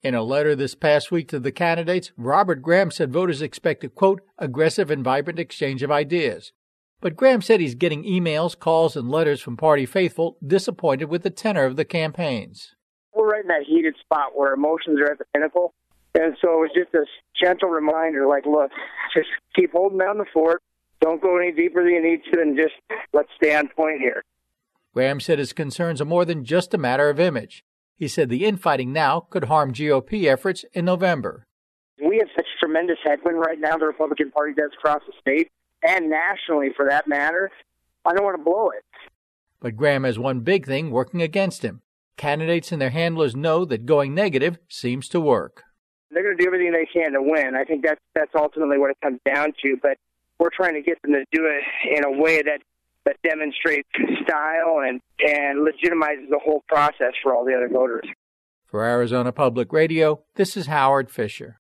In a letter this past week to the candidates, Robert Graham said voters expect a, quote, aggressive and vibrant exchange of ideas. But Graham said he's getting emails, calls, and letters from party faithful disappointed with the tenor of the campaigns. We're right in that heated spot where emotions are at the pinnacle. And so it was just a gentle reminder, like, look, just keep holding down the fort. Don't go any deeper than you need to, and just let's stay on point here. Graham said his concerns are more than just a matter of image. He said the infighting now could harm GOP efforts in November. We have such tremendous headwind right now, the Republican Party does across the state, and nationally for that matter. I don't want to blow it. But Graham has one big thing working against him. Candidates and their handlers know that going negative seems to work. They're going to do everything they can to win. I think that's ultimately what it comes down to. But we're trying to get them to do it in a way that demonstrates style and legitimizes the whole process for all the other voters. For Arizona Public Radio, this is Howard Fisher.